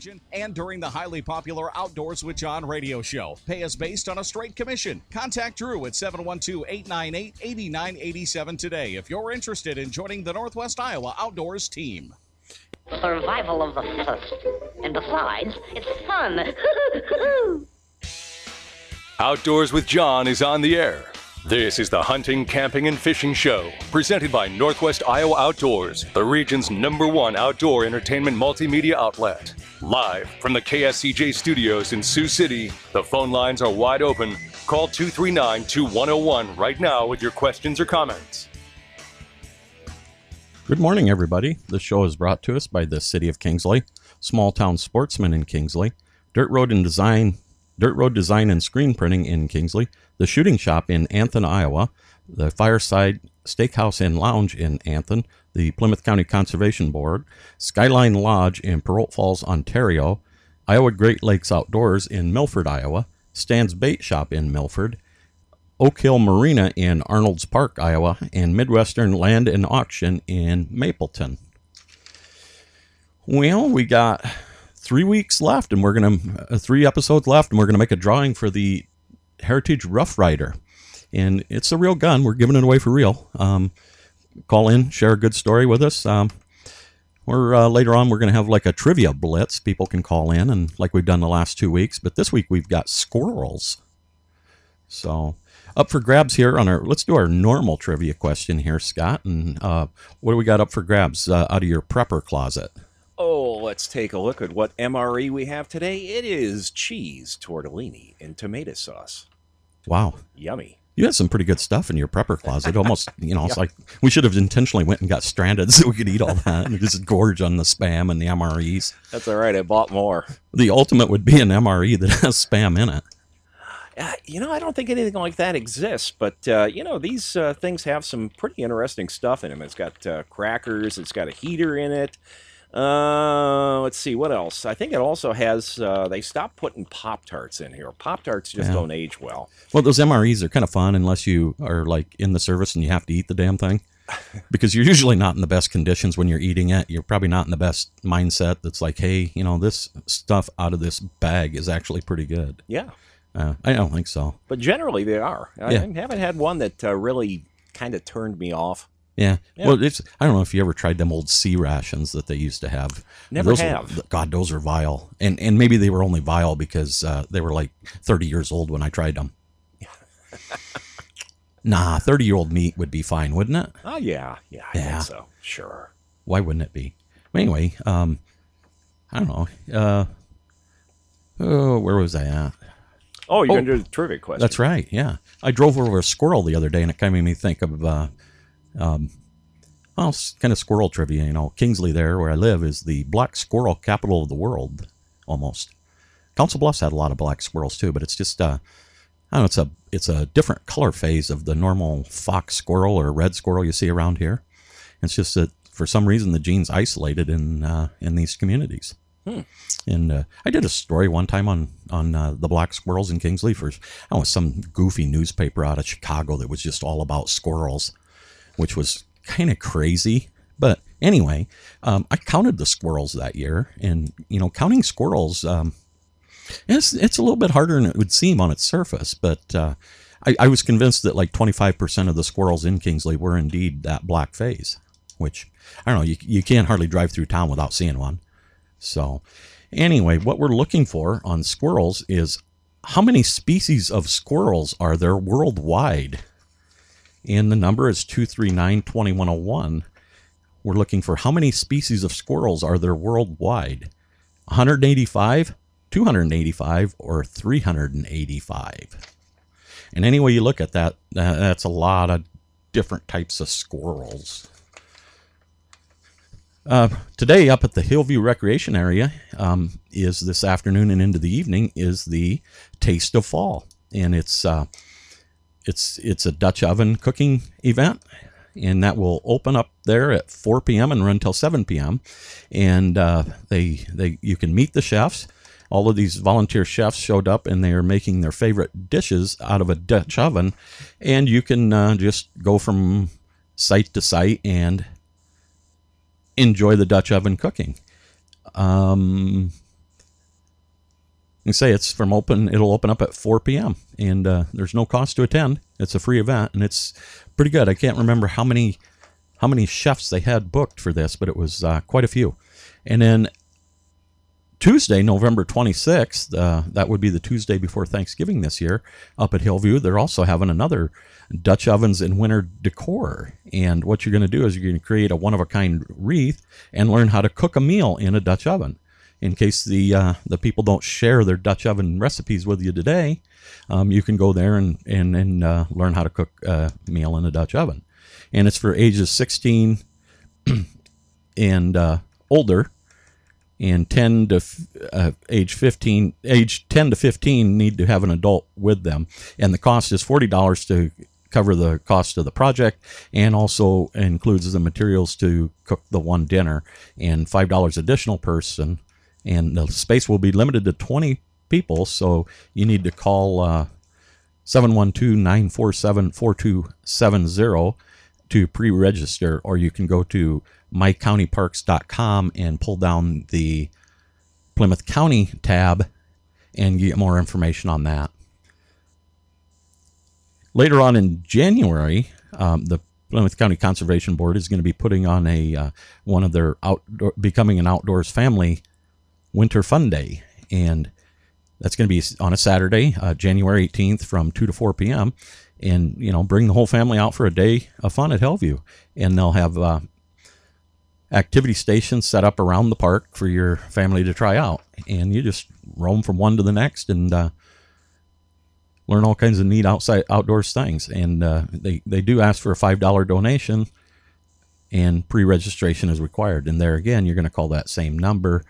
And during the highly popular Outdoors with John radio show. Pay us based on a straight commission. Contact Drew at 712-898-8987 today if you're interested in joining the Northwest Iowa Outdoors team. Survival of the fittest. And besides, it's fun. Outdoors with John is on the air. This is the Hunting, Camping, and Fishing Show, presented by Northwest Iowa Outdoors, the region's #1 outdoor entertainment multimedia outlet. Live from the KSCJ studios in Sioux City, the phone lines are wide open. Call 239-2101 right now with your questions or comments. Good morning, everybody. This show is brought to us by the City of Kingsley, Small Town Sportsman in Kingsley, Dirt Road Design and Screen Printing in Kingsley, the Shooting Shop in Anthon, Iowa, the Fireside Steakhouse and Lounge in Anthon, the Plymouth County Conservation Board, Skyline Lodge in Perrault Falls, Ontario, Iowa Great Lakes Outdoors in Milford, Iowa, Stan's Bait Shop in Milford, Oak Hill Marina in Arnold's Park, Iowa, and Midwestern Land and Auction in Mapleton. Well, we got 3 weeks left, and we're going to 3 episodes left, and we're going to make a drawing for the Heritage Rough Rider. And it's a real gun. We're giving it away for real. Call in, share a good story with us. Later on, we're going to have like a trivia blitz. People can call in, and like we've done the last 2 weeks. But this week we've got squirrels. So up for grabs here let's do our normal trivia question here, Scott. And what do we got up for grabs out of your prepper closet? Oh, let's take a look at what MRE we have today. It is cheese, tortellini, and tomato sauce. Wow. Yummy. You had some pretty good stuff in your prepper closet. Almost, it's like we should have intentionally went and got stranded so we could eat all that and just gorge on the Spam and the MREs. That's all right. I bought more. The ultimate would be an MRE that has Spam in it. I don't think anything like that exists, but, these things have some pretty interesting stuff in them. It's got crackers. It's got a heater in it. Let's see, what else? I think it also has, they stopped putting Pop-Tarts in here. Pop-Tarts just don't age well. Well, those MREs are kind of fun unless you are like in the service and you have to eat the damn thing. Because you're usually not in the best conditions when you're eating it. You're probably not in the best mindset that's like, hey, this stuff out of this bag is actually pretty good. Yeah. I don't think so. But generally they are. I haven't had one that really kind of turned me off. Yeah. Well, I don't know if you ever tried them old C rations that they used to have. Never have. God, those are vile. And maybe they were only vile because they were like 30 years old when I tried them. Nah, 30-year-old meat would be fine, wouldn't it? Oh, yeah. I think so. Sure. Why wouldn't it be? Anyway, I don't know. Where was I at? Oh, you're going to do the trivia question. That's right, yeah. I drove over a squirrel the other day, and it kind of made me think of, kind of squirrel trivia. Kingsley there, where I live, is the black squirrel capital of the world, almost. Council Bluffs had a lot of black squirrels, too, but it's just, it's a different color phase of the normal fox squirrel or red squirrel you see around here. It's just that, for some reason, the gene's isolated in these communities. And I did a story one time on the black squirrels in Kingsley for some goofy newspaper out of Chicago that was just all about squirrels, which was kind of crazy. But anyway, I counted the squirrels that year, and counting squirrels, it's a little bit harder than it would seem on its surface. But I was convinced that like 25% of the squirrels in Kingsley were indeed that black phase, which I don't know. You can't hardly drive through town without seeing one. So anyway, what we're looking for on squirrels is how many species of squirrels are there worldwide? And the number is 239-2101. We're looking for how many species of squirrels are there worldwide? 185, 285, or 385? And any way you look at that, that's a lot of different types of squirrels. Today, up at the Hillview Recreation Area, is this afternoon and into the evening is the Taste of Fall, and it's a Dutch oven cooking event, and that will open up there at 4 p.m. and run till 7 p.m. And you can meet the chefs. All of these volunteer chefs showed up, and they are making their favorite dishes out of a Dutch oven, and you can just go from site to site and enjoy the Dutch oven cooking. You say it's from it'll open up at 4 p.m. and there's no cost to attend. It's a free event, and it's pretty good. I can't remember how many chefs they had booked for this, but it was quite a few. And then Tuesday, November 26th, that would be the Tuesday before Thanksgiving this year, up at Hillview, they're also having another Dutch ovens and winter decor. And what you're going to do is you're going to create a one-of-a-kind wreath and learn how to cook a meal in a Dutch oven. In case the people don't share their Dutch oven recipes with you today, you can go there and learn how to cook a meal in a Dutch oven. And it's for ages 16 and older. And age 10 to 15 need to have an adult with them. And the cost is $40 to cover the cost of the project, and also includes the materials to cook the one dinner, and $5 additional person. And the space will be limited to 20 people, so you need to call 712-947-4270 to pre-register, or you can go to mycountyparks.com and pull down the Plymouth County tab and get more information on that. Later on in January, the Plymouth County Conservation Board is going to be putting on one of their Becoming an Outdoors Family Winter Fun Day, and that's going to be on a Saturday, January 18th from 2 to 4 p.m. And, bring the whole family out for a day of fun at Hillview. And they'll have activity stations set up around the park for your family to try out. And you just roam from one to the next and learn all kinds of neat outdoors things. And they do ask for a $5 donation, and pre-registration is required. And there again, you're going to call that same number,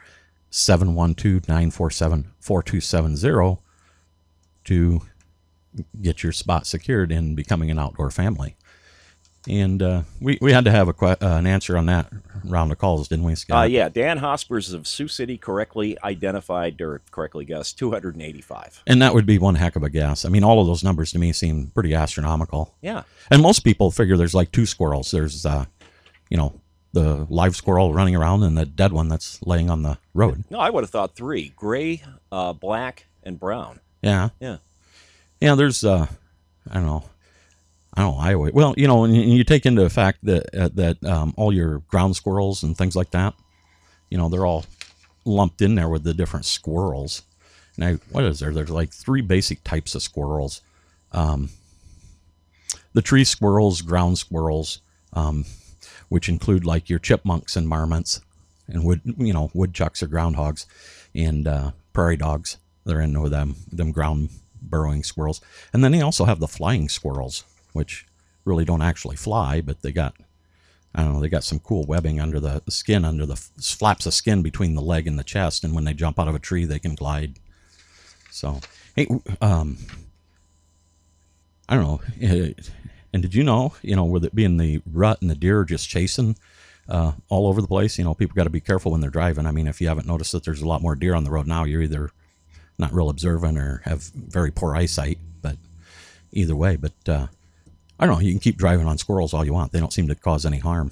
712-947-4270, to get your spot secured in Becoming an Outdoor Family. And we had to have an answer on that round of calls, didn't we, Scott? Yeah, Dan Hospers of Sioux City correctly identified, or correctly guessed, 285. And that would be one heck of a guess. I mean, all of those numbers to me seem pretty astronomical. Yeah. And most people figure there's like two squirrels. There's, the live squirrel running around and the dead one that's laying on the road. No, I would have thought three: gray, black, and brown. Yeah. Yeah. Yeah, there's, I don't know, Iowa. Well, when you take into fact that all your ground squirrels and things like that, they're all lumped in there with the different squirrels. Now, what is there? There's like three basic types of squirrels. The tree squirrels, ground squirrels, which include like your chipmunks and marmots, and woodchucks or groundhogs, and prairie dogs. They're in with them ground burrowing squirrels. And then they also have the flying squirrels, which really don't actually fly, but they got some cool webbing under the skin, under the flaps of skin between the leg and the chest, and when they jump out of a tree, they can glide. So, hey, I don't know. And did you know, with it being the rut and the deer are just chasing all over the place, people got to be careful when they're driving. I mean, if you haven't noticed that there's a lot more deer on the road now, you're either not real observant or have very poor eyesight, but either way. But I don't know, you can keep driving on squirrels all you want. They don't seem to cause any harm.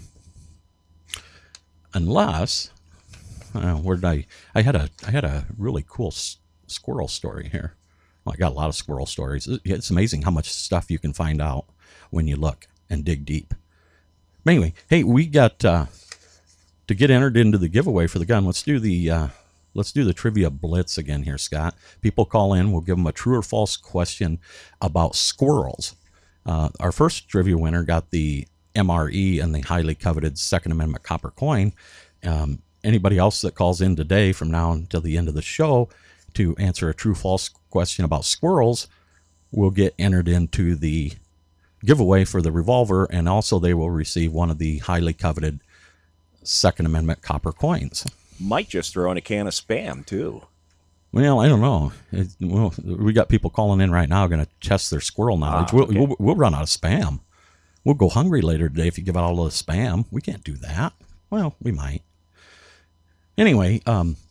Unless, where did I had a really cool squirrel story here. Well, I got a lot of squirrel stories. It's amazing how much stuff you can find out when you look and dig deep. But anyway, hey, we got to get entered into the giveaway for the gun. Let's do the trivia blitz again here, Scott. People call in. We'll give them a true or false question about squirrels. Our first trivia winner got the MRE and the highly coveted Second Amendment copper coin. Anybody else that calls in today from now until the end of the show to answer a true-false question about squirrels will get entered into the giveaway for the revolver, and also they will receive one of the highly coveted Second Amendment copper coins. Might just throw in a can of Spam, too. Well, I don't know. We got people calling in right now going to test their squirrel knowledge. We'll run out of Spam. We'll go hungry later today if you give out all the Spam. We can't do that. Well, we might. Anyway,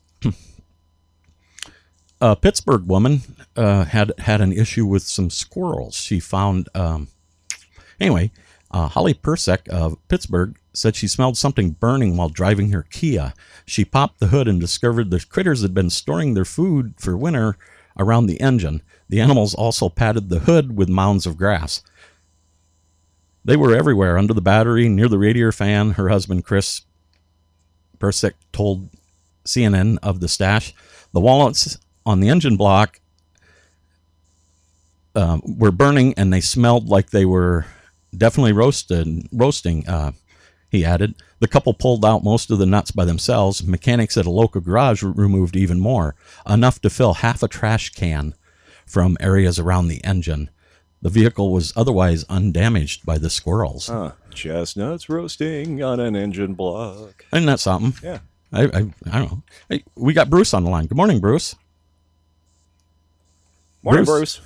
a Pittsburgh woman had an issue with some squirrels. She found... Holly Persek of Pittsburgh said she smelled something burning while driving her Kia. She popped the hood and discovered the critters had been storing their food for winter around the engine. The animals also patted the hood with mounds of grass. They were everywhere, under the battery, near the radiator fan. Her husband, Chris Persick, told CNN of the stash. The walnuts on the engine block were burning, and they smelled like they were definitely roasting, he added. The couple pulled out most of the nuts by themselves. Mechanics at a local garage removed even more, enough to fill half a trash can from areas around the engine. The vehicle was otherwise undamaged by the squirrels. Chestnuts roasting on an engine block. Isn't that something? Yeah. I don't know. Hey, we got Bruce on the line. Good morning, Bruce. Morning, Bruce.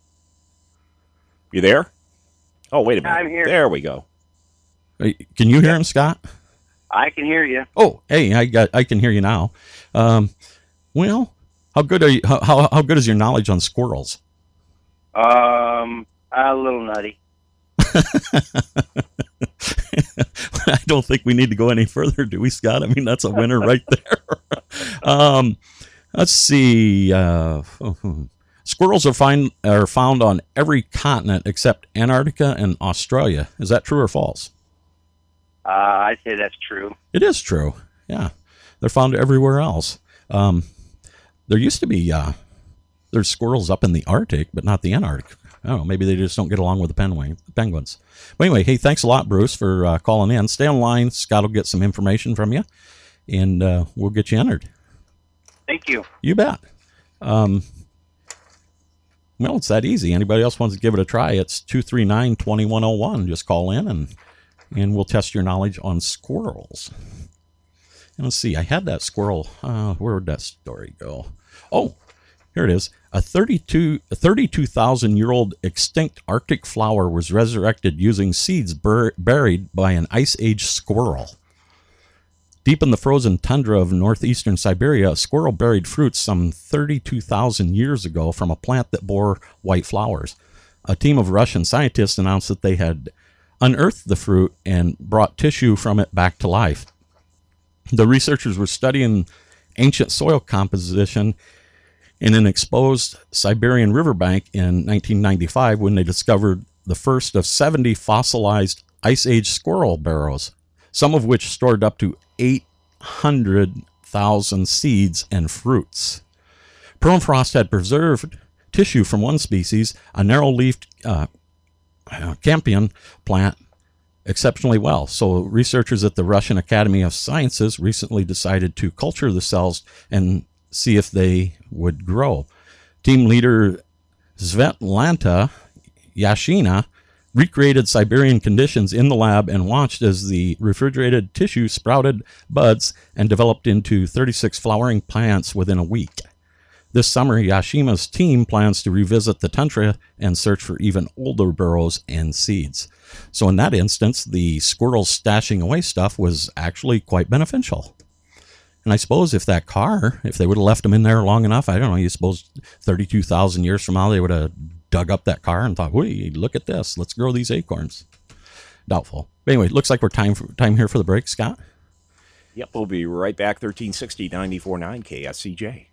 You there? Oh, wait a minute. I'm here. There we go. Hey, can you hear him, Scott? I can hear you. Oh, hey, I can hear you now. Well, how good are you? How good is your knowledge on squirrels? A little nutty. I don't think we need to go any further, do we, Scott? I mean, that's a winner right there. Let's see. Squirrels are found on every continent except Antarctica and Australia. Is that true or false? I'd say that's true. It is true. Yeah, they're found everywhere else. There used to be there's squirrels up in the Arctic, but not the Antarctic. I don't know. Maybe they just don't get along with the penguins. But anyway, hey, thanks a lot, Bruce, for calling in. Stay on line. Scott will get some information from you, and we'll get you entered. Thank you. You bet. Well, it's that easy. Anybody else wants to give it a try? It's 239-2101. Just call in, and we'll test your knowledge on squirrels. And let's see. I had that squirrel. Where would that story go? Oh, here it is. A 32,000-year-old extinct Arctic flower was resurrected using seeds buried by an ice age squirrel. Deep in the frozen tundra of northeastern Siberia, a squirrel buried fruits some 32,000 years ago from a plant that bore white flowers. A team of Russian scientists announced that they had unearthed the fruit and brought tissue from it back to life. The researchers were studying ancient soil composition in an exposed Siberian riverbank in 1995 when they discovered the first of 70 fossilized Ice Age squirrel burrows, some of which stored up to 800,000 seeds and fruits. Permafrost had preserved tissue from one species, a narrow-leafed campion plant, exceptionally well. So researchers at the Russian Academy of Sciences recently decided to culture the cells and see if they would grow. Team leader Svetlana Yashina recreated Siberian conditions in the lab and watched as the refrigerated tissue sprouted buds and developed into 36 flowering plants within a week. This summer, Yashima's team plans to revisit the tundra and search for even older burrows and seeds. So in that instance, the squirrels stashing away stuff was actually quite beneficial. And I suppose if they would have left them in there long enough, I don't know, you suppose 32,000 years from now, they would have dug up that car and thought, wait, look at this. Let's grow these acorns. Doubtful. But anyway, it looks like we're time here for the break, Scott. Yep, we'll be right back. 1360 94.9 KSCJ.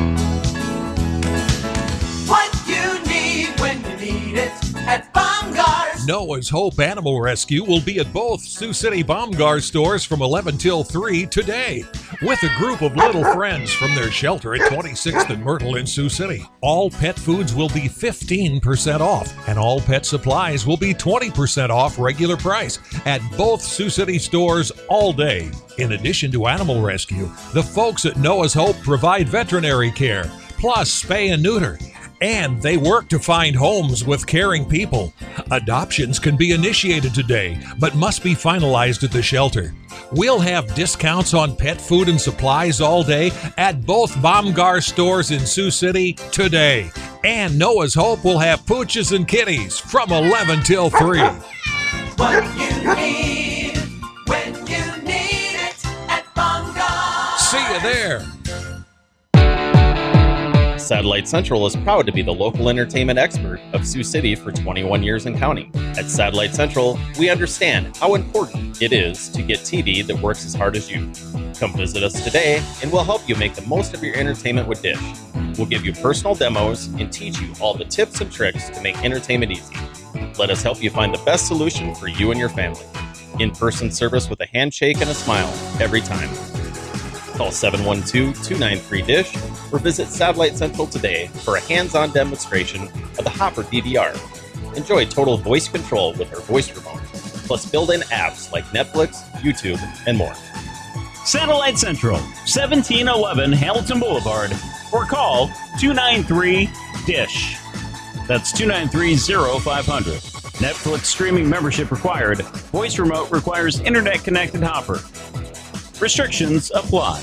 What you need when you need it at Baumgars. Noah's Hope Animal Rescue will be at both Sioux City Baumgars stores from 11 till 3 today with a group of little friends from their shelter at 26th and Myrtle in Sioux City. All pet foods will be 15% off and all pet supplies will be 20% off regular price at both Sioux City stores all day. In addition to animal rescue, the folks at Noah's Hope provide veterinary care, plus spay and neuter. And they work to find homes with caring people. Adoptions can be initiated today, but must be finalized at the shelter. We'll have discounts on pet food and supplies all day at both Baumgars stores in Sioux City today. And Noah's Hope will have pooches and kitties from 11 till 3. What you need when you need it at Baumgars. See you there. Satellite Central is proud to be the local entertainment expert of Sioux City for 21 years and counting. At Satellite Central, we understand how important it is to get TV that works as hard as you. Come visit us today, and we'll help you make the most of your entertainment with Dish. We'll give you personal demos and teach you all the tips and tricks to make entertainment easy. Let us help you find the best solution for you and your family. In-person service with a handshake and a smile every time. Call 712-293-DISH or visit Satellite Central today for a hands-on demonstration of the Hopper DVR. Enjoy total voice control with our voice remote, plus built-in apps like Netflix, YouTube, and more. Satellite Central, 1711 Hamilton Boulevard, or call 293-DISH. That's 293-0500. Netflix streaming membership required. Voice remote requires internet-connected Hopper. Restrictions apply.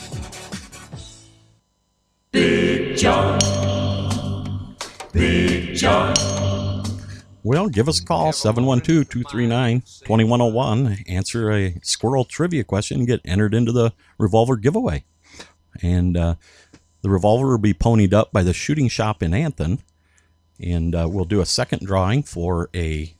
Big John. Big John. Well, give us a call, 712-239-2101. Answer a squirrel trivia question and get entered into the revolver giveaway. And the revolver will be ponied up by the shooting shop in Anthon. And we'll do a second drawing for a,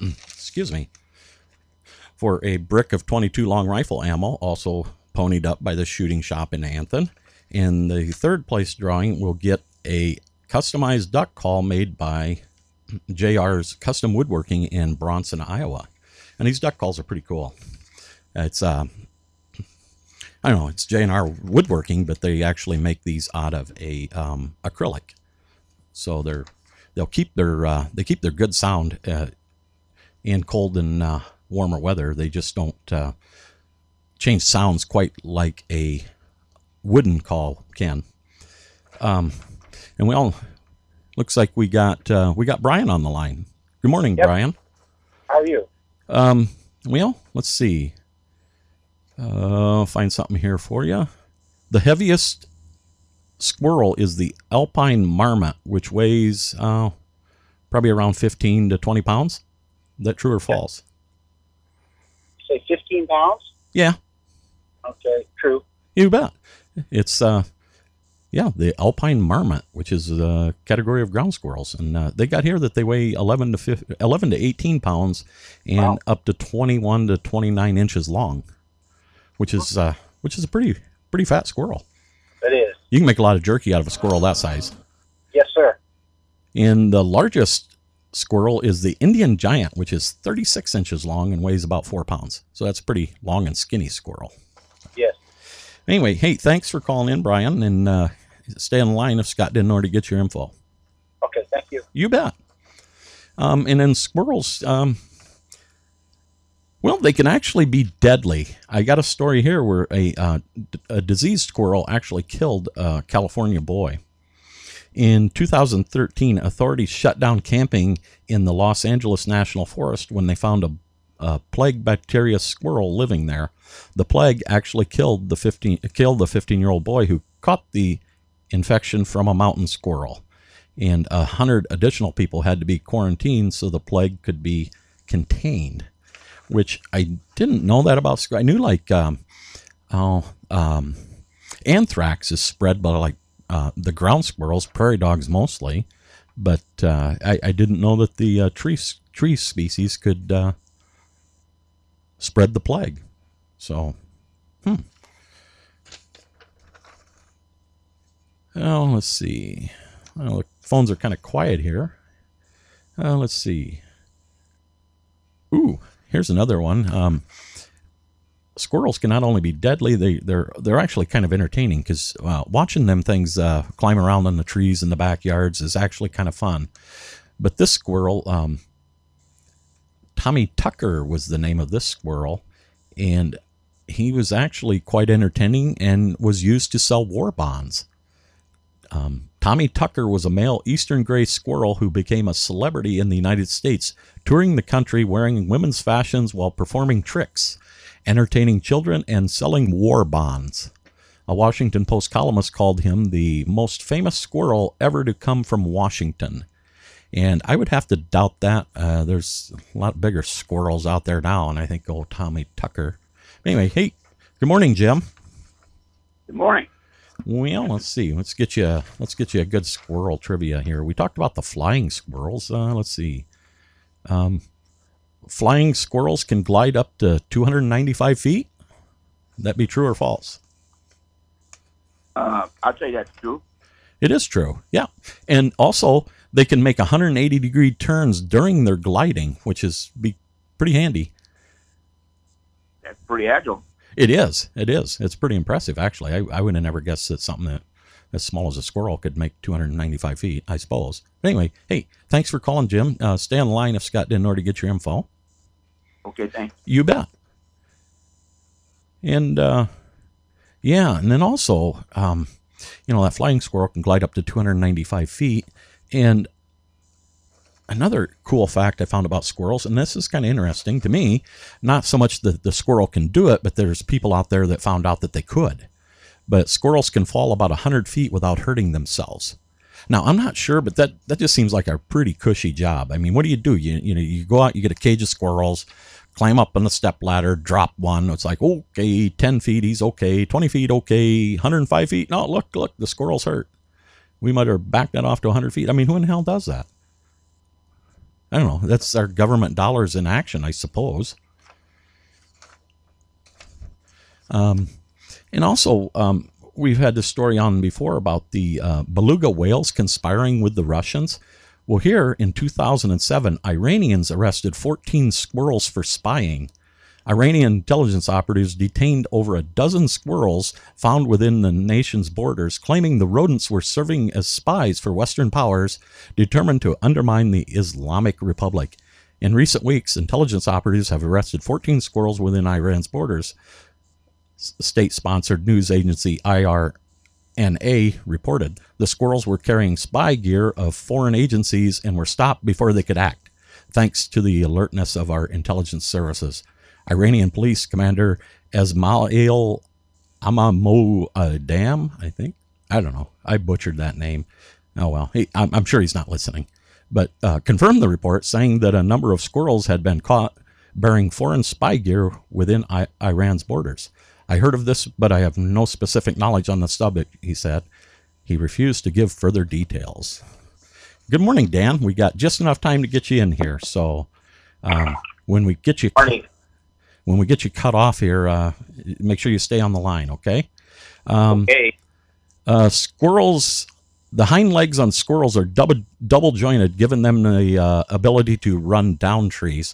for a brick of 22 long rifle ammo, also ponied up by the shooting shop in Anthon. And the third place drawing will get a customized duck call made by JR's Custom Woodworking in Bronson, Iowa. And these duck calls are pretty cool. It's, I don't know, it's J&R Woodworking, but they actually make these out of a acrylic. So they keep their good sound in cold and warmer weather. They just don't change sounds quite like a wooden call can. And we all looks like we got Brian on the line. Good morning, yep. Brian. How are you? Well, let's see. Find something here for you. The heaviest squirrel is the Alpine Marmot, which weighs probably around 15 to 20 pounds. Is that true or false? You say 15 pounds? Yeah. Okay, true. You bet. It's the Alpine Marmot, which is a category of ground squirrels, and they got here that they weigh 11 to 18 pounds and up to 21 to 29 inches long, which is a pretty fat squirrel. It is. You can make a lot of jerky out of a squirrel that size. Yes, sir. And the largest squirrel is the Indian Giant, which is 36 inches long and weighs about 4 pounds. So that's a pretty long and skinny squirrel. Yes. Anyway, hey, thanks for calling in, Brian, and stay on the line if Scott didn't know to get your info. Okay, thank you. You bet. And then squirrels, well, they can actually be deadly. I got a story here where a diseased squirrel actually killed a California boy. In 2013, authorities shut down camping in the Los Angeles National Forest when they found a plague bacteria squirrel living there. The plague actually killed the 15-year-old boy who caught the infection from a mountain squirrel. And 100 additional people had to be quarantined so the plague could be contained, which I didn't know that about. I knew anthrax is spread by the ground squirrels, prairie dogs mostly, but I didn't know that the tree species could spread the plague. So, Oh, let's see. Well, the phones are kind of quiet here. Let's see. Ooh, here's another one. Squirrels can not only be deadly, they're actually kind of entertaining because watching them things climb around in the trees in the backyards is actually kind of fun. But this squirrel, Tommy Tucker was the name of this squirrel, and he was actually quite entertaining and was used to sell war bonds. Tommy Tucker was a male eastern gray squirrel who became a celebrity in the United States, touring the country wearing women's fashions while performing tricks, entertaining children, and selling war bonds. A Washington Post columnist called him the most famous squirrel ever to come from Washington. And I would have to doubt that. There's a lot bigger squirrels out there now, and I think, Tommy Tucker. Anyway, hey, good morning, Jim. Good morning. Well, let's see. Let's get you a good squirrel trivia here. We talked about the flying squirrels. Let's see. Flying squirrels can glide up to 295 feet. Would that be true or false? I'd say that's true. It is true. Yeah. And also, they can make 180-degree turns during their gliding, which is pretty handy. That's pretty agile. It is. It is. It's pretty impressive, actually. I would have never guessed that something that as small as a squirrel could make 295 feet, I suppose. But anyway, hey, thanks for calling, Jim. Stay on the line if Scott didn't already get your info. Okay, thanks. You bet. And, yeah, and then also, that flying squirrel can glide up to 295 feet. And another cool fact I found about squirrels, and this is kind of interesting to me, not so much that the squirrel can do it, but there's people out there that found out that they could. But squirrels can fall about 100 feet without hurting themselves. Now, I'm not sure, but that just seems like a pretty cushy job. I mean, what do? You go out, you get a cage of squirrels, climb up on the step ladder, drop one. It's like, okay, 10 feet, he's okay. 20 feet, okay. 105 feet, no, look, the squirrel's hurt. We might have backed that off to 100 feet. I mean, who in the hell does that? I don't know. That's our government dollars in action, I suppose. And also, we've had this story on before about the beluga whales conspiring with the Russians. Well, here in 2007, Iranians arrested 14 squirrels for spying. Iranian intelligence operatives detained over a dozen squirrels found within the nation's borders, claiming the rodents were serving as spies for Western powers determined to undermine the Islamic Republic. In recent weeks, intelligence operatives have arrested 14 squirrels within Iran's borders. State-sponsored news agency IRNA reported the squirrels were carrying spy gear of foreign agencies and were stopped before they could act, thanks to the alertness of our intelligence services. Iranian police commander Esmail Amamoudam, I think. I don't know. I butchered that name. Oh, well. I'm sure he's not listening. But confirmed the report, saying that a number of squirrels had been caught bearing foreign spy gear within Iran's borders. I heard of this, but I have no specific knowledge on the subject, he said. He refused to give further details. Good morning, Dan. We got just enough time to get you in here. So when we get you cut off here, make sure you stay on the line, okay? Okay. Squirrels, the hind legs on squirrels are double jointed, giving them the ability to run down trees.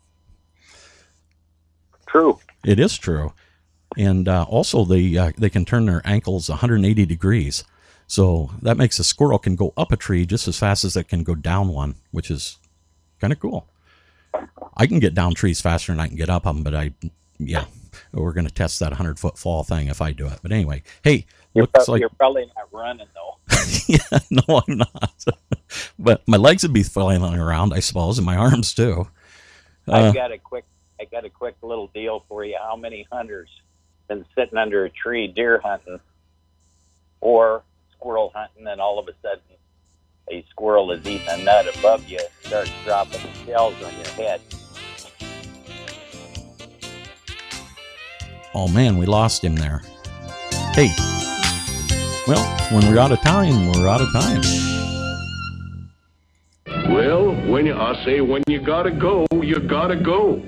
True. It is true. And also they can turn their ankles 180 degrees. So that makes a squirrel can go up a tree just as fast as it can go down one, which is kind of cool. I can get down trees faster than I can get up them, but we're going to test that 100-foot fall thing if I do it. But anyway, hey, you're probably not running though. Yeah, no, I'm not. But my legs would be flailing around, I suppose, and my arms too. I got a quick little deal for you. How many hunters been sitting under a tree deer hunting or squirrel hunting, and all of a sudden a squirrel is eating a nut above you, starts dropping shells on your head? Oh man, we lost him there. Hey, well, when we're out of time, we're out of time. Well, when you gotta go, you gotta go.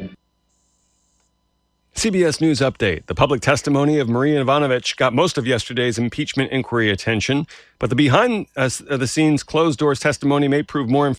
CBS News Update. The public testimony of Maria Yovanovitch got most of yesterday's impeachment inquiry attention, but the behind-the-scenes closed-doors testimony may prove more